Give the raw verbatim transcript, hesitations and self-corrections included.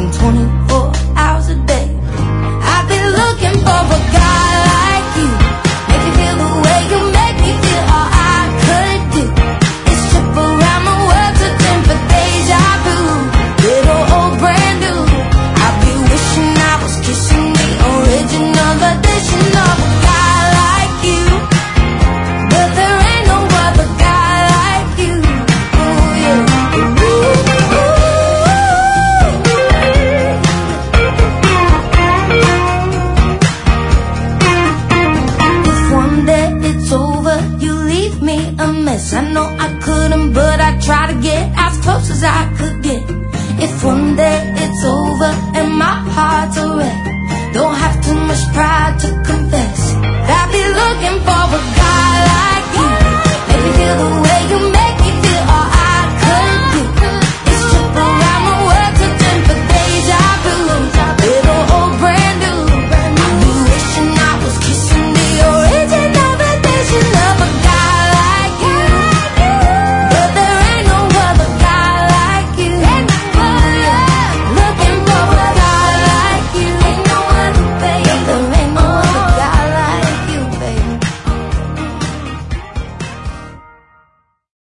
working twenty-four hours a day. I've been looking for a guy like you, make me feel the way you make me feel. All I could do is trip around the world, searching for deja vu. Little old brand new, I'd be wishing I was kissing the original edition of a guy like you. But there ain't no other guy like you. Ooh, yeah. Ooh, ooh, ooh. If one day it's over, you leave me a mess. I know I couldn't, but I try to get as close as I could get. If one day